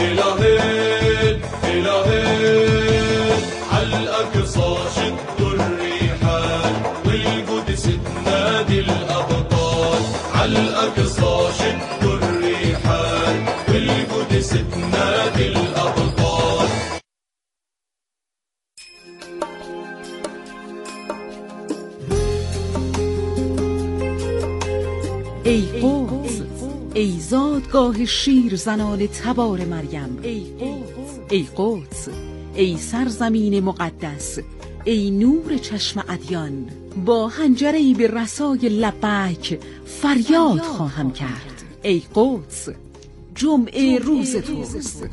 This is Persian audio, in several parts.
إلهي إلهي عالأقصى شدوا الرحال والقدس تنادي الأبطال عالأقصى شدوا الرحال والقدس تنادي الأبطال. ای قدس، ای زادگاه شیر زنان تبار مریم، ای قدس، ای سرزمین مقدس، ای نور چشم ادیان، با حنجره‌ای به رسای لبیک فریاد خواهم کرد. ای قدس، جمعه روز توست.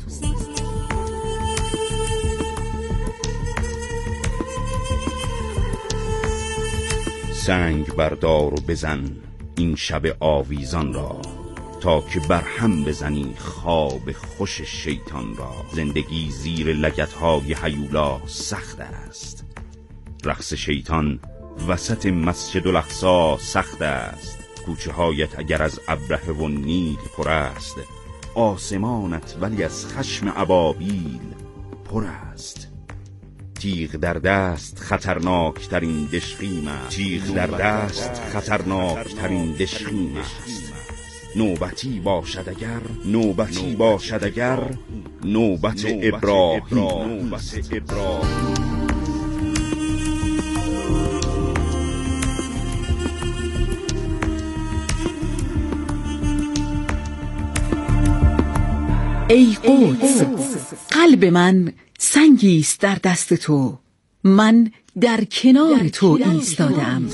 سنگ بردار و بزن این شب آویزان را، تا که برهم بزنی خواب خوش شیطان را. زندگی زیر لگدهای هیولا سخت است، رقص شیطان وسط مسجد الاقصی سخت است. کوچه هایت اگر از ابرهه و نیل پر است، آسمانت ولی از خشم ابابیل پر است. تیغ در دست خطرناک ترین دشخیم است، تیغ در دست خطرناک ترین دشخیم است. نوبتی باشد اگر، نوبتی باشد اگر، نوبت ابراهیم. ای قدس، قلب من سنگی است در دست تو، من در کنار تو ایستادم.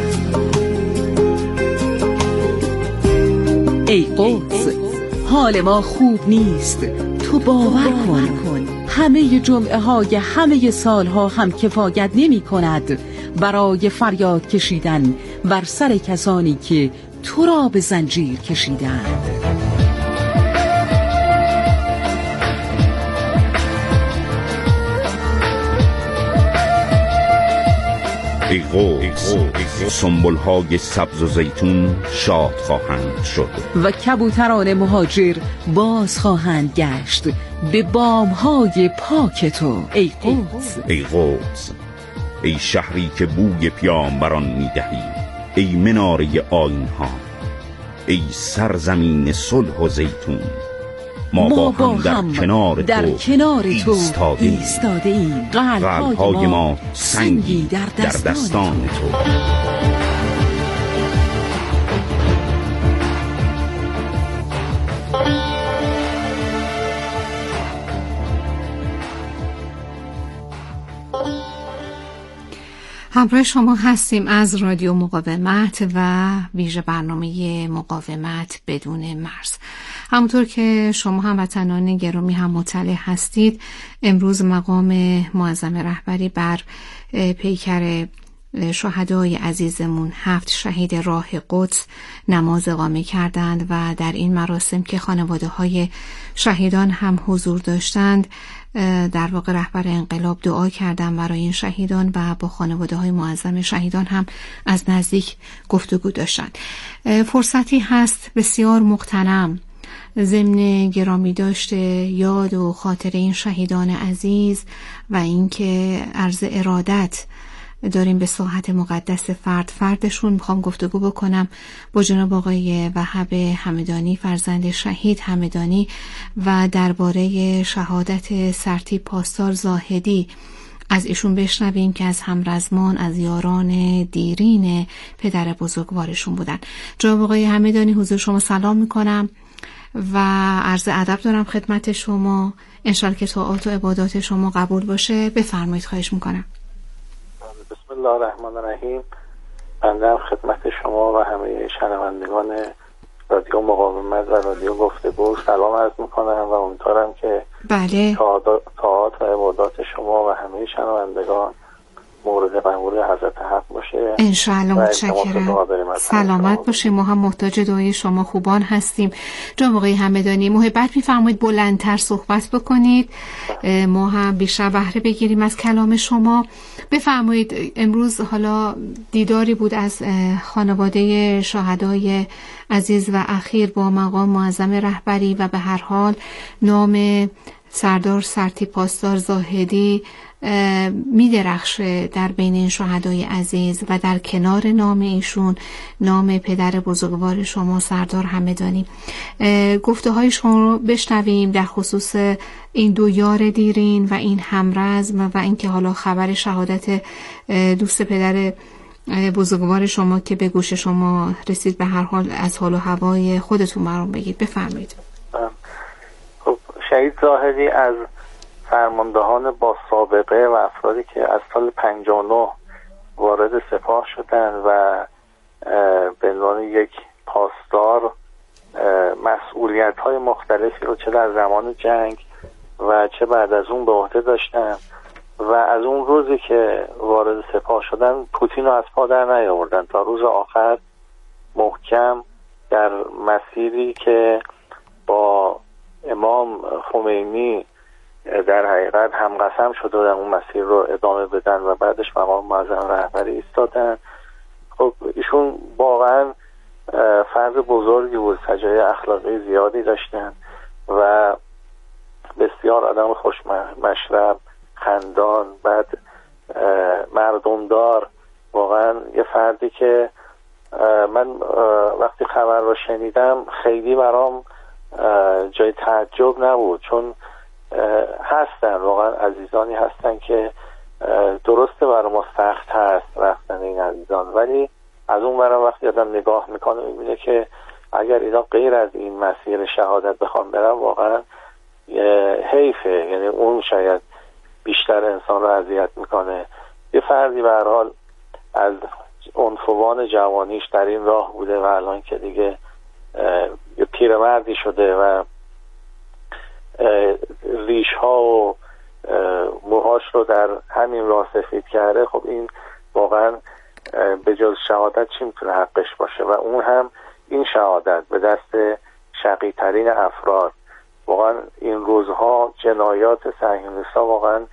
ای قدس، حال ما خوب نیست، تو باور کن. همه جمعه های همه سالها هم کفایت نمی کند برای فریاد کشیدن بر سر کسانی که تو را به زنجیر کشیدند. ای قدس، سنبل‌های سبز و زیتون شاد خواهند شد و کبوتران مهاجر باز خواهند گشت به بام‌های پاک تو. ای قدس، ای قدس، ای شهری که بوی پیامبران می‌دهی، ای مناره آیین‌ها، ای سرزمین صلح و زیتون. ما با هم در کنار تو ایستاده‌ایم. قلب‌های ما سنگی در دستان تو. همراه شما هستیم از رادیو مقاومت و ویژه برنامه مقاومت بدون مرز. همونطور که شما هموطنان گرامی هم مطلع هستید، امروز مقام معظم رهبری بر پیکر شهدای عزیزمون 7 شهید راه قدس نماز اقامه کردند و در این مراسم که خانواده های شهیدان هم حضور داشتند، در واقع رهبر انقلاب دعا کردن برای این شهیدان و با خانواده های معظم شهیدان هم از نزدیک گفتگو داشتند. فرصتی هست بسیار مغتنم ضمن گرامی داشته یاد و خاطر این شهیدان عزیز و اینکه عرض ارادت داریم به ساحت مقدس فردشون. میخوام گفتگو بکنم با جناب آقای وهاب همدانی، فرزند شهید همدانی، و درباره شهادت سرتیپ پاسدار زاهدی از ایشون بشنویم که از همرزمان، از یاران دیرین پدر بزرگوارشون بودن. جناب آقای همدانی، حضور شما سلام میکنم و عرض ادب دارم خدمت شما. انشالله که طاعات و عبادات شما قبول باشه. بفرمایید، خواهش میکنم. بسم الله الرحمن الرحیم. بنده خدمت شما و همه شنوندگان رادیو مقاومت و رادیو گفتگو سلام عرض میکنم و امیدوارم که بله طاعات و عبادات شما و همه شنوندگان مورد قبول حضرت حق باشه. انشاءالله. متشکرم. سلامت باشیم. ما هم محتاج دعای شما خوبان هستیم. جناب آقای همدانی، محبت می‌فرمایید بلندتر صحبت بکنید، ما هم بیشتر بهره بگیریم از کلام شما. بفرمایید. امروز حالا دیداری بود از خانواده شهدای عزیز و اخیر با مقام معظم رهبری و به هر حال نام سردار سرتی پاسدار زاهدی می درخشه در بین این شهدای عزیز و در کنار نام ایشون نام پدر بزرگوار شما سردار همدانی. گفته های شما رو بشنویم در خصوص این دو یار دیرین و این همرزم و اینکه حالا خبر شهادت دوست پدر بزرگوار شما که به گوش شما رسید، به هر حال از حال و هوای خودتون برام بگید. بفرمایید. خب شهید زاهدی از فرماندهان با سابقه و افرادی که از سال 59 وارد سپاه شدن و به عنوان یک پاسدار مسئولیت‌های مختلفی رو چه در زمان جنگ و چه بعد از اون به عهده داشتن و از اون روزی که وارد سپاه شدن پوتین رو از پا در نیاوردن تا روز آخر محکم در مسیری که با امام خمینی در حقیقت هم قسم شده در اون مسیر رو ادامه بدن و بعدش مقام معظم رهبری ایستادن. خب ایشون واقعا فرد بزرگی بود، سجایای اخلاقی زیادی داشتن و بسیار آدم خوش مشرب، خندان، بعد مردمدار، واقعا یه فردی که من وقتی خبر رو شنیدم خیلی برام جای تعجب نبود، چون هستن واقعا عزیزانی هستن که درسته برای ما سخت هست رفتن این عزیزان، ولی از اون برای وقتی آدم نگاه میکنه میبینه که اگر اینا غیر از این مسیر شهادت بخوام برن واقعا حیفه، یعنی اون شاید بیشتر انسان رو اذیت میکنه. یه فردی به هر حال از عنفوان جوانیش در این راه بوده و الان که دیگه یه پیرمردی شده و ریش ها و موهاش رو در همین راه سفید کرده، خب این واقعا به جز شهادت چی میتونه حقش باشه؟ و اون هم این شهادت به دست شقی ترین افراد. واقعا این روزها جنایات صهیونیست‌ها واقعا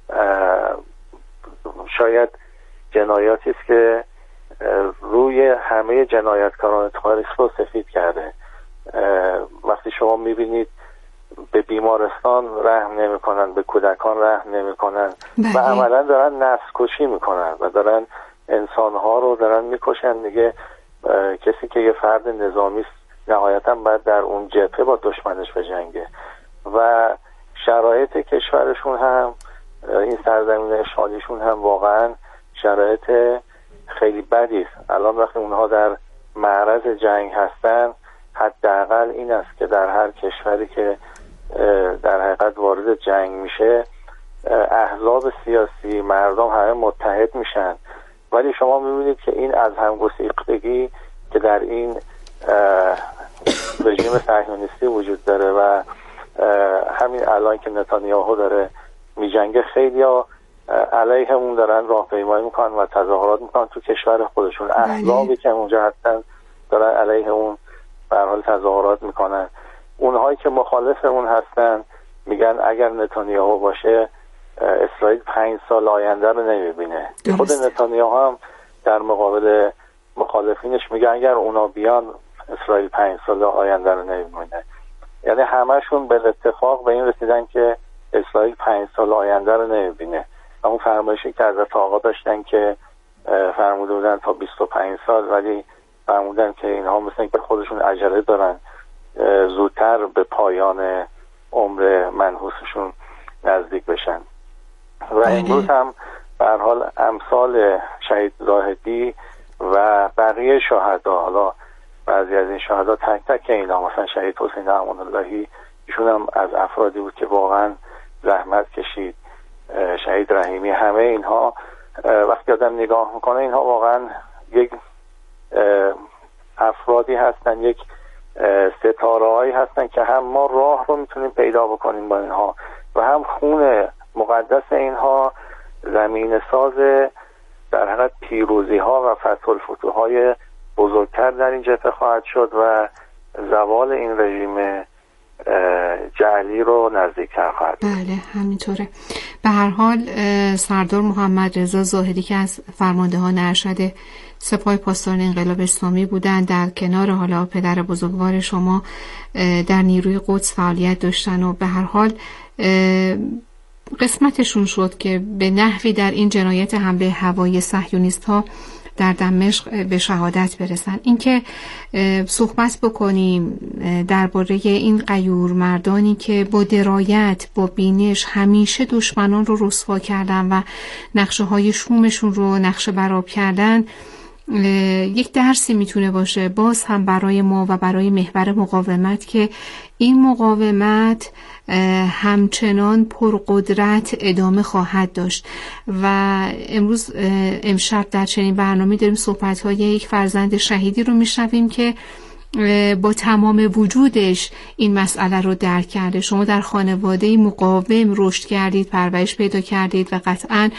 شاید جنایاتی است که روی همه جنایتکاران تاریخ رو سفید کرده. وقتی شما میبینید به بیمارستان رحم نمی‌کنن، به کودکان رحم نمی‌کنن و عملا دارن نسل کشی میکنن و دارن انسانها رو دارن میکشن دیگه. کسی که یه فرد نظامی نهایتا باید در اون جبهه با دشمنش بجنگه و شرایط کشورشون هم این سرزمین اشغالیشون هم واقعا شرایط خیلی بدی است. الان وقتی اونها در معرض جنگ هستن حداقل این است که در هر کشوری که در حقیقت وارد جنگ میشه احزاب سیاسی مردم همه متحد میشن، ولی شما میبینید که این از همگسیختگی که در این رژیم صهیونیستی وجود داره و همین الان که نتانیاهو داره میجنگه خیلی ها علیه اون دارن راهپیمایی میکنن و تظاهرات میکنن تو کشور خودشون. احزابی که اونجا هستن دارن علیه اون به هر حال تظاهرات میکنن. اونهایی که مخالف اون هستن میگن اگر نتانیاهو باشه اسرائیل 5 سال آینده رو نمیبینه. خود نتانیاهو هم در مقابل مخالفینش میگه اگر اونا بیان اسرائیل 5 سال آینده رو نمیبینه. یعنی همشون به اتفاق به این رسیدن که اسرائیل 5 سال آینده رو نمیبینه. اون فرمایشی که حضرت آقا داشتن که فرموده بودن تا 25 سال، ولی فرمودن که اینها مثل که خودشون عجله دارن زودتر به پایان عمر منحوسشون نزدیک بشن. و امروز هم به هر حال امثال شهید زاهدی و بقیه شهدا، حالا بعضی از این شهدا تک تک اینا، مثلا شهید حسین امان اللهی ایشون هم از افرادی بود که واقعا زحمت کشید، شهید رحیمی، همه اینها وقتی آدم نگاه میکنه اینها واقعا یک افرادی هستن، یک ستاره‌هایی هستن که هم ما راه رو میتونیم پیدا بکنیم با اینها و هم خون مقدس اینها زمین ساز در حقیقت پیروزی ها و فتح الفتوح‌های بزرگتر در این جبهه خواهد شد و زوال این رژیم جعلی رو نزدیکتر خواهد. بله همینطوره. به هر حال سردار محمد رضا زاهدی که از فرماندهان ارشد سپاه پاسداران انقلاب اسلامی بودند، در کنار حالا پدر بزرگوار شما در نیروی قدس فعالیت داشتن و به هر حال قسمتشون شد که به نحوی در این جنایت حمله هوایی صهیونیست‌ها در دمشق به شهادت برسن. اینکه صحبت بکنیم درباره این غیور مردانی که با درایت، با بینش همیشه دشمنان رو رسوا کردن و نقشه های شومشون رو نقشه برآب کردن، یک درسی میتونه باشه باز هم برای ما و برای محور مقاومت که این مقاومت همچنان پرقدرت ادامه خواهد داشت. و امشب در چنین برنامه داریم صحبت‌های یک فرزند شهیدی رو میشنویم که با تمام وجودش این مسئله رو درک کرده. شما در خانواده مقاوم رشد کردید، پرورش پیدا کردید و قطعاً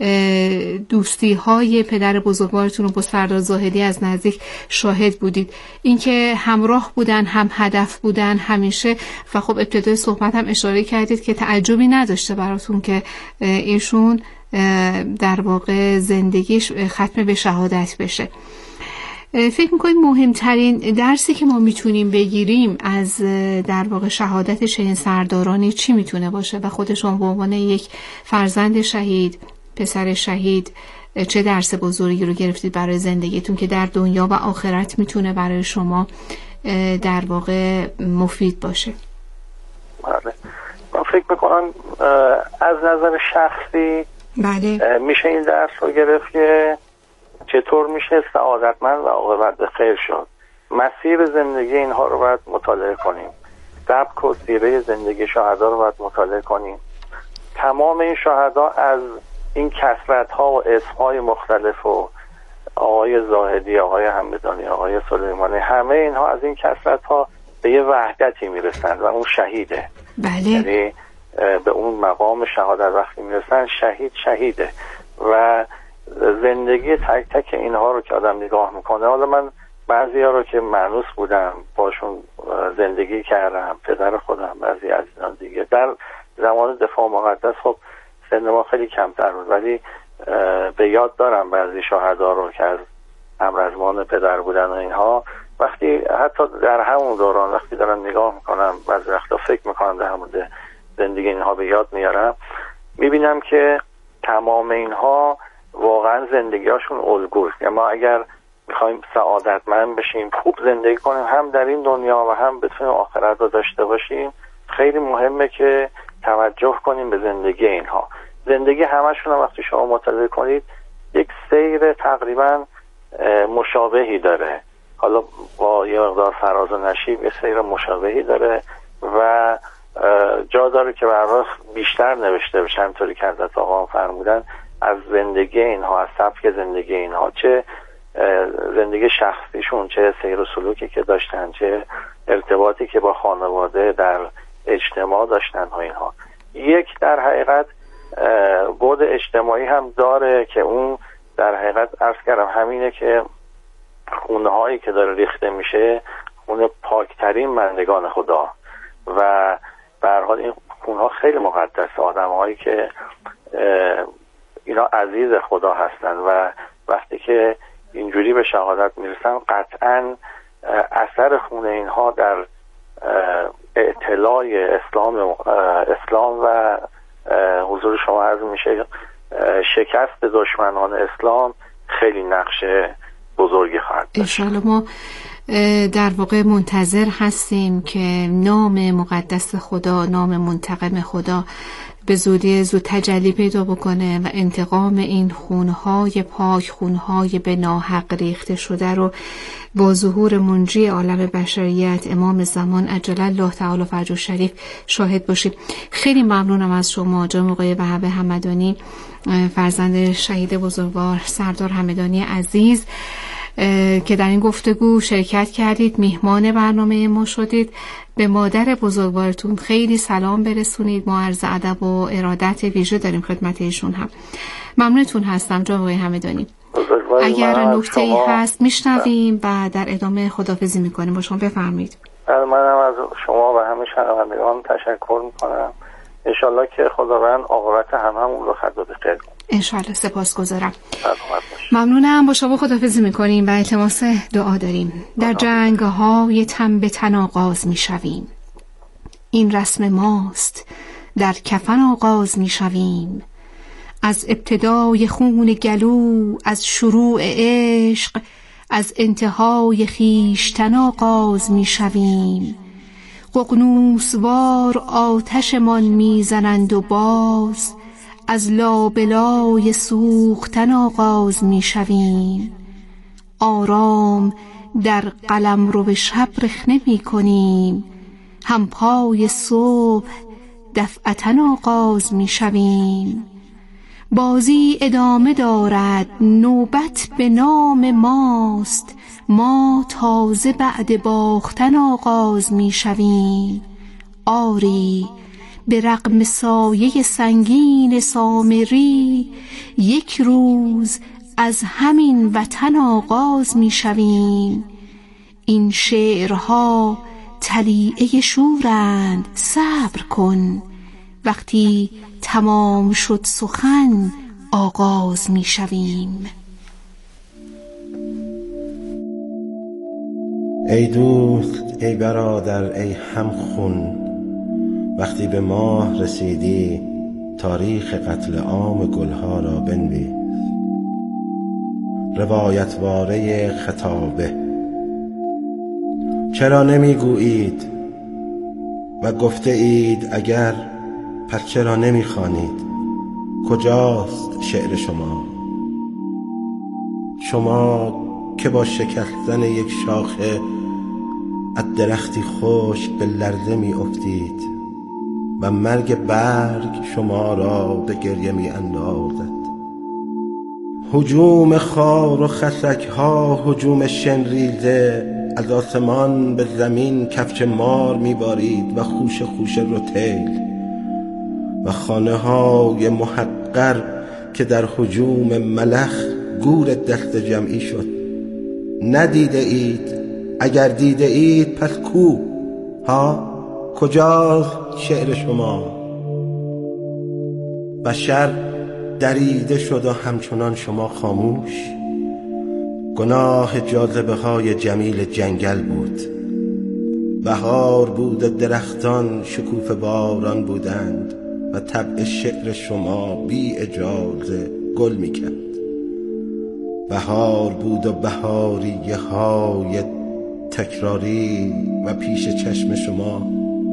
دوستی های پدر بزرگوارتون رو با سردار زاهدی از نزدیک شاهد بودید. اینکه همراه بودن، هم هدف بودن همیشه. و خب ابتدای صحبت هم اشاره کردید که تعجبی نداشته براتون که ایشون در واقع زندگیش ختم به شهادت بشه. فکر میکنید مهمترین درسی که ما میتونیم بگیریم از در واقع شهادت چنین سردارانی چی میتونه باشه و خودشون به عنوان یک فرزند شهید، پسر شهید، چه درس بزرگی رو گرفتید برای زندگیتون که در دنیا و آخرت میتونه برای شما در واقع مفید باشه؟ بله، من فکر میکنم از نظر شخصی بله میشه این درس رو گرفت که چطور میشه سعادتمند و عاقبت به خیر شد. مسیر زندگی اینها رو باید مطالعه کنیم، سبک و سیره زندگی شهدا رو باید مطالعه کنیم. تمام این شهدا از این کثرت ها و اسم های مختلف و آقای زاهدی، آقای همدانی، آقای سلیمانی، همه اینها از این کثرت ها به یه وحدتی میرسند و اون شهیده. بله. یعنی به اون مقام شهادت وقتی میرسن شهیده. و زندگی تک تک اینها رو که آدم نگاه میکنه، حالا من بعضی ها رو که مانوس بودم باشون زندگی کردم، پدر خودم، بعضی عزیزان دیگه، در زمان دفاع مقدس خب سن ما خیلی کمتر بود، ولی به یاد دارم بعضی شهدا رو که از همرزمان پدر بودن و اینها، وقتی حتی در همون دوران وقتی دارم نگاه میکنم بعضی وقتا فکر میکنم در مورد زندگی اینها به یاد میارم، میبینم که تمام اینها واقعا زندگیاشون الگوست. یعنی ما اگر میخوایم سعادتمند بشیم، خوب زندگی کنیم، هم در این دنیا و هم بتونیم آخرت رو داشته باشیم، خیلی مهمه که توجه کنیم به زندگی اینها. زندگی همشون هم وقتی شما مطالعه کنید یک سیر تقریبا مشابهی داره، حالا با یه مقدار فراز و نشیب یه سیر مشابهی داره و جا داره که برای بیشتر نوشته بشه، همطوری که حضرت آقا فرمودن از زندگی اینها، از سبک زندگی اینها، چه زندگی شخصیشون، چه سیر و سلوکی که داشتن، چه ارتباطی که با خانواده در اجتماع داشتن ها، اینها یک در حقیقت بعد اجتماعی هم داره که اون در حقیقت عرض کردم همینه که خونه هایی که داره ریخته میشه خونه پاکترین بندگان خدا و به هر حال این خونه ها خیلی مقدس، آدم هایی که اینا عزیز خدا هستن و وقتی که اینجوری به شهادت میرسن قطعا اثر خون اینها در اطلاع اسلام و حضور شما عرض میشه شکست دشمنان اسلام خیلی نقش بزرگی خواهد داشت. انشاءالله ما در واقع منتظر هستیم که نام مقدس خدا، نام منتقم خدا به زودی زود تجلی پیدا بکنه و انتقام این خونهای پاک، خونهای به ناحق ریخته شده رو با ظهور منجی عالم بشریت امام زمان عجل الله تعالی فرجه شریف شاهد باشیم. خیلی ممنونم از شما جناب آقای وهاب همدانی، فرزند شهید بزرگوار سردار همدانی عزیز. که در این گفتگو شرکت کردید، میهمان برنامه ما شدید. به مادر بزرگوارتون خیلی سلام برسونید. ما عرض ادب و ارادت ویژه داریم خدمت ایشون هم. ممنونتون هستم جناب آقای همدانی. اگر نکته‌ای هست میشنویم و در ادامه خداحافظی میکنیم. با شما بفرمایید. منم از شما و همه شنوندگان تشکر میکنم. انشالله که خداوند عاقبت هممون رو خیر کنه. انشالله. سپاسگزارم. ممنونم. با شما خداحافظی میکنیم و التماس دعا داریم. در جنگ‌های تن به تن آغاز میشویم، این رسم ماست، در کفن آغاز میشویم. از ابتدای خون گلو، از شروع عشق، از انتهای خویشتن آغاز میشویم. ققنوسوار آتشمان میزنند و باز از لابلای سوختن آغاز میشویم. آرام در قلمرو شب رخنه میکنیم، هم پای صبح دفعتن آغاز میشویم. بازی ادامه دارد، نوبت به نام ماست، ما تازه بعد باختن آغاز میشویم. آری به رغم سایه سنگین سامری، یک روز از همین وطن آغاز میشویم. این شعرها طلیعه شورند، صبر کن، وقتی تمام شد سخن آغاز میشویم. ای دوست، ای برادر، ای همخون، وقتی به ماه رسیدی تاریخ قتل عام گلها را بنویس. روایتواره خطابه. چرا نمیگویید و گفته اید اگر، پس چرا نمیخوانید؟ کجاست شعر شما؟ شما که با شکستن یک شاخه از درختی خشک به لرزه می افتید و مرگ برگ شما را به گریه می اندازد. هجوم خار و خسک ها، هجوم شنریزه از آسمان به زمین کفچ مار می بارید و خوش خوش روتیل و خانه های محقر که در هجوم ملخ گور دست جمعی شد. ندیده اید؟ اگر دیده اید پس کو؟ ها؟ کجاست شعر شما؟ بشر دریده شد و همچنان شما خاموش. گناه جاذبه های جمیل جنگل بود. بهار بود و درختان شکوفه باران بودند و طبع شعر شما بی اجازه گل میکرد. بهار بود و بهاریه های تکراری و پیش چشم شما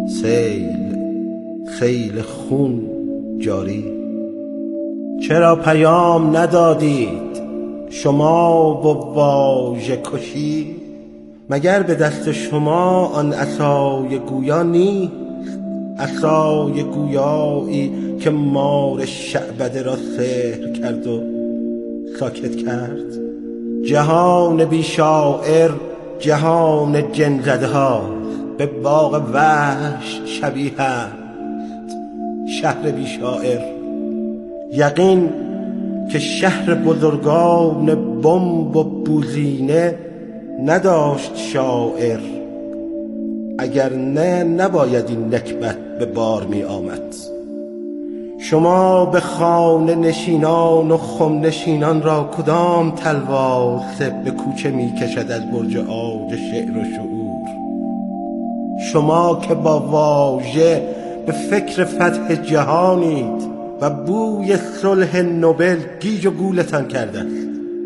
سیل خون جاری. چرا پیام ندادید شما و واژه کشی؟ مگر به دست شما آن عصای گویا نیست؟ عصای گویایی که مار شعبده را سحر کرد و ساکت کرد. جهان بی شاعر جهان جن زده ها به باغ وحش شبیه است. شهر بی شاعر، یقین که شهر بزرگان بمب و بوزینه نداشت شاعر، اگر نه نباید این نکبت به بار می آمد. شما به خانه نشینان و خم نشینان را کدام تلوار به کوچه می کشد از برج عاج شعر و شعور؟ شما که با واژه به فکر فتح جهانید و بوی صلح نوبل گیج و گولتان کرده است.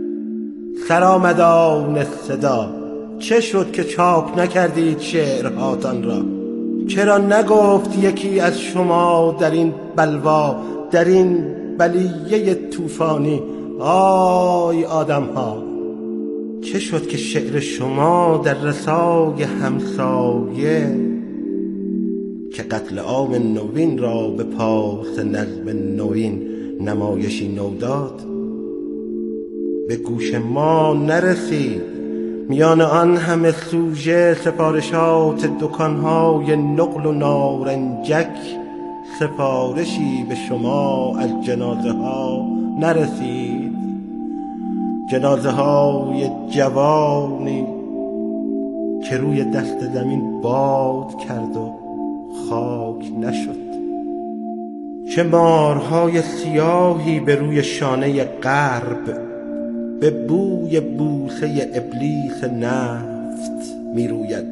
سرآمدان صدا، چه شد که چاپ نکردید شعرهاتان را؟ چرا نگفت یکی از شما در این بلوا، در این بلیه طوفانی، آی آدم ها؟ چه شد که شعر شما در رسای همسایه که قتل عام نوین را به پاس نظم نوین نمایشی نو داد، به گوش ما نرسید. میان آن همه سوژه سفارشات دکانهای نقل و نارنجک سفارشی به شما از جنازه ها نرسید. جنازه های جوانی که روی دست زمین باد کرد و خاک نشد. چه مارهای سیاهی به روی شانه غرب به بوی بوسه ابلیس نفت می روید.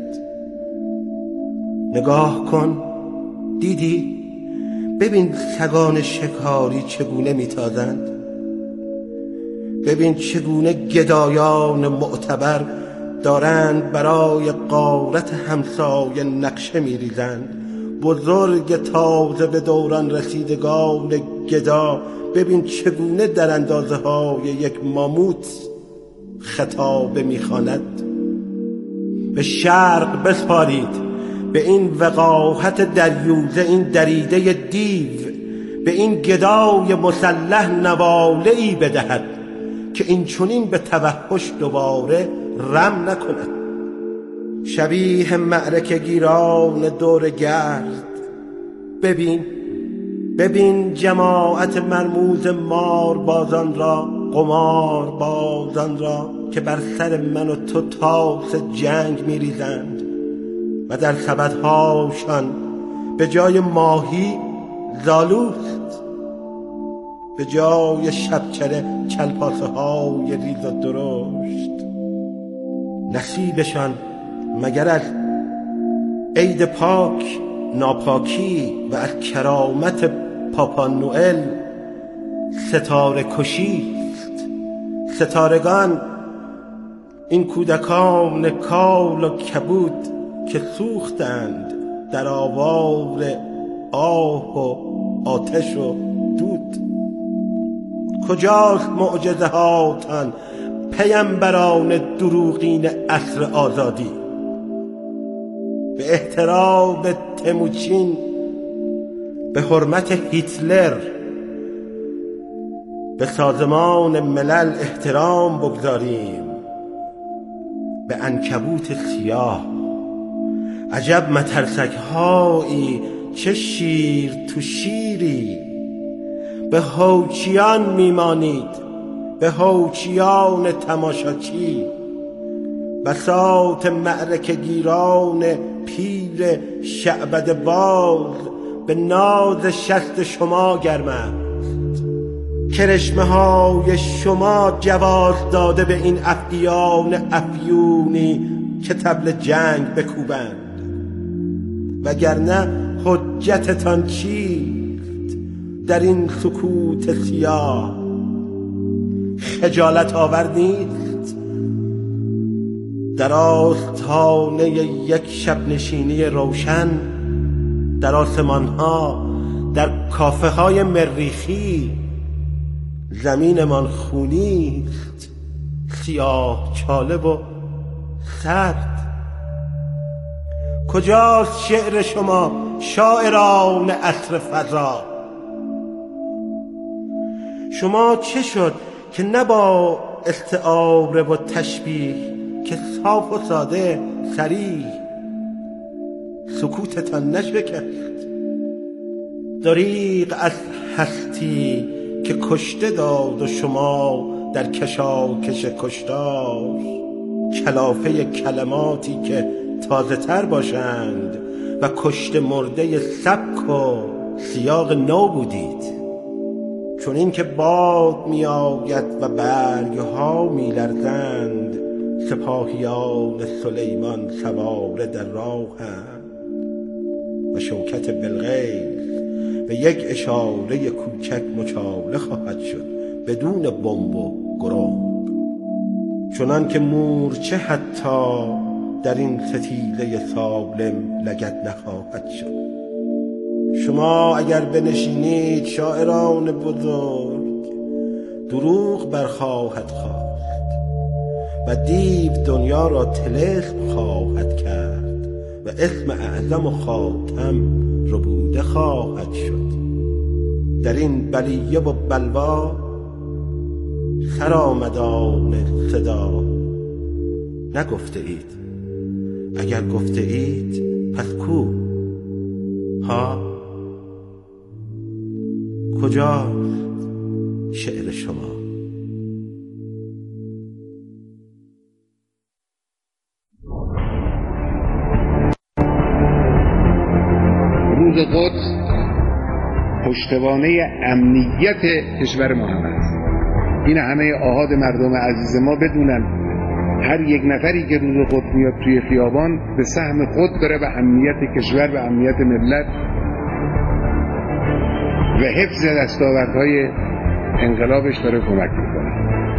نگاه کن، دیدی؟ ببین سگان شکاری چگونه می تازند. ببین چگونه گدایان معتبر دارند برای غارت همسایه نقشه می ریزند. بزرگ تازه به دوران رسیدگان گدا ببین چگونه در اندازه های یک ماموت خطابه می خواند. به شرق بسپارید، به این وقاحت دریوزه، این دریده دیو، به این گدای مسلح نواله‌ای بدهد که این چنین به توحش دوباره رم نکند. شبیه معرکه گیران دور گرد ببین جماعت مرموز مار بازان را، قمار بازان را که بر سر من و تو تاس جنگ می ریزند و در سبدهاشان به جای ماهی زالوست، به جای شبچره کلپاسه های ریز و درشت. نصیبشان مگر از عید پاک ناپاکی و از کرامت پاپا نوئل ستاره کشیست. ستارگان این کودکان کال و کبود که سوختند در آوار آه و آتش و دود. کجاست معجزه هاتان پیامبران دروغین عصر آزادی؟ به احترام تموچین، به حرمت هیتلر، به سازمان ملل احترام بگذاریم. به عنکبوت سیاه عجب مترسک هایی، چه شیر تو شیری. به هوچیان میمانید، به هوچیان تماشاچی. بساط معرکه گیران پیر شعبد باز به ناز شست شما گرم است. کرشمه های شما جواز داده به این افعیان افیونی که طبل جنگ بکوبند. وگرنه حجتتان چیست در این سکوت سیاه؟ خجالت آور نیست در آستانه یک شب نشینی روشن در آسمان ها، در کافه های مریخی؟ زمینمان خونی است، سیاه چاله و سرد. کجاست شعر شما شاعران عصر فضا؟ شما چه شد که نه با استعاره و تشبیه که صاف و ساده صریح سکوتتان نشکست؟ دریغ از هستی که کشته داد و شما در کشاکش کشتار کلافه کلماتی که تازه تر باشند و کشته مرده سبک و سیاق نو بودید. چون این که باد می آید و برگها می لرزند، سپاهیان سلیمان سواره در راهند و شوکت بلقیس به یک اشاره کوچک مچاله خواهد شد بدون بمب و گرنگ. چنان که مورچه حتی در این ستیزه سالم لگد نخواهد شد. شما اگر بنشینید شاعران بزرگ، دروغ برخواهد خواست و دیو دنیا را طلسم خواهد کرد و اسم اعظم و خاتم ربوده خواهد شد. در این بلیه و بلوا خرامدان اقتدا. نگفته اید، اگر گفته اید پس کو؟ ها کجا شعر شما؟ روز قدس پشتوانه امنیت کشور ما هم است. این همه آحاد مردم عزیز ما بدونن هر یک نفری که روز قدس میاد توی خیابان به سهم خود داره به امنیت کشور و امنیت ملت و حفظ دستاوردهای انقلابش داره کمک میکنه.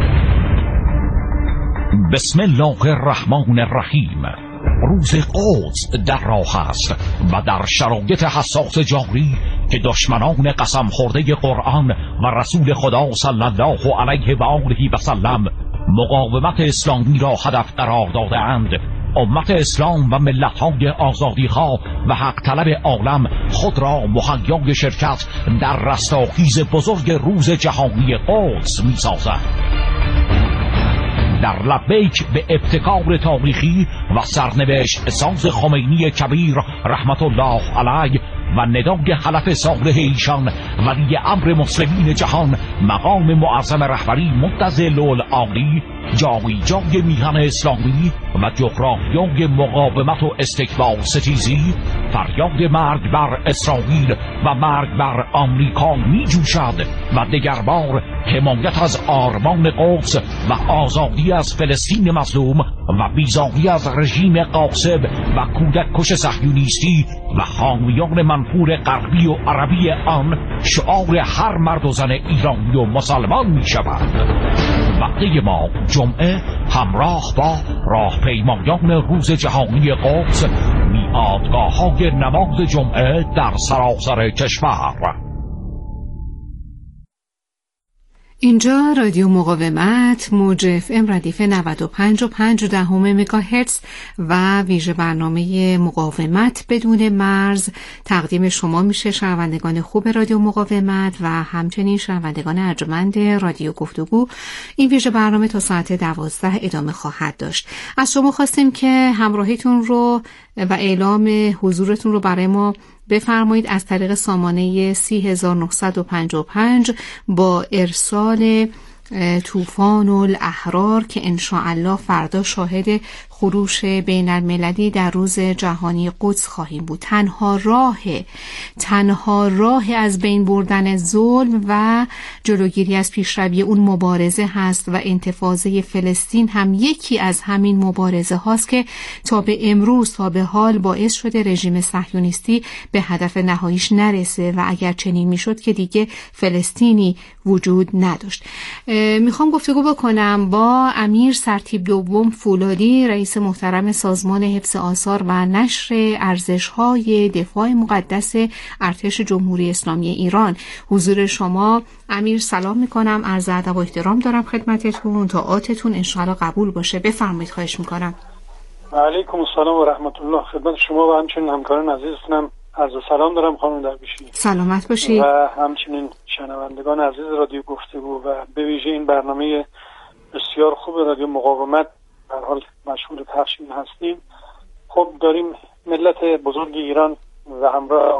بسم الله الرحمن الرحیم. روز قدس در راه است و در شرایط حساس جاری که دشمنان قسم خورده قرآن و رسول خدا صلی الله علیه و آله و سلم مقاومت اسلامی را هدف قرار داده اند، امت اسلام و ملت‌های آزادی‌خواه و حق طلب عالم خود را مهیای شرکت در رستاخیز بزرگ روز جهانی قدس می‌سازد. در لبیک به ابتکار تاریخی و سرنوشت ساز خمینی کبیر رحمت الله علیه و ندای حلف صالح ایشان ولی امر مسلمین جهان مقام معظم رهبری متضل العالی، جای جای میهن اسلامی و جغرافیای مقاومت و استکبار ستیزی، فریاد مرگ بر اسرائیل و مرگ بر آمریکا می جوشد و دگربار حمایت از آرمان قدس و آزادی از فلسطین مظلوم و بیزاری از رژیم غاصب و کودک کش صهیونیستی و حامیان منفور غربی و عربی آن شعار هر مرد و زن ایرانی و مسلمان می شود. وقتی ما جمعه همراه با راهپیمایان روز جهانی قدس میادگاه‌های نماز جمعه در سراسر کشور. اینجا رادیو مقاومت موج FM ردیف 95.5 مگاهرتز و ویژه برنامه مقاومت بدون مرز تقدیم شما میشه، شنوندگان خوب رادیو مقاومت و همچنین شنوندگان ارجمند رادیو گفتگو. این ویژه برنامه تا ساعت 12 ادامه خواهد داشت. از شما خواستیم که همراهیتون رو و اعلام حضورتون رو برای ما بفرمایید از طریق سامانه 3955 با ارسال طوفان الاحرار که انشاءالله فردا شاهد خروش بین المللی در روز جهانی قدس خواهیم بود. تنها راه از بین بردن ظلم و جلوگیری از پیشروی اون مبارزه هست و انتفاضه فلسطین هم یکی از همین مبارزه هاست که تا به امروز تا به حال باعث شده رژیم صهیونیستی به هدف نهاییش نرسه و اگر چنین میشد که دیگه فلسطینی وجود نداشت. میخوام گفتگو بکنم با امیر سرتیپ دوم فولادی، رئیس محترم سازمان حفظ آثار و نشر ارزش‌های دفاع مقدس ارتش جمهوری اسلامی ایران. حضور شما امیر سلام میکنم، عرض ادب و احترام دارم خدمتتون، طاعاتتون انشاءالله قبول باشه. بفرمایید، خواهش میکنم. علیکم السلام و رحمت الله. خدمت شما و همچنین همکاران عزیزتونم عرض سلام دارم خانم درویشی. سلامت باشید. و همچنین شنوندگان عزیز رادیو گفتگو و به ویژه این برنامه بسیار خوب رادیو مقاومت در حال مشغول پخش هستیم. خب داریم ملت بزرگ ایران و همراه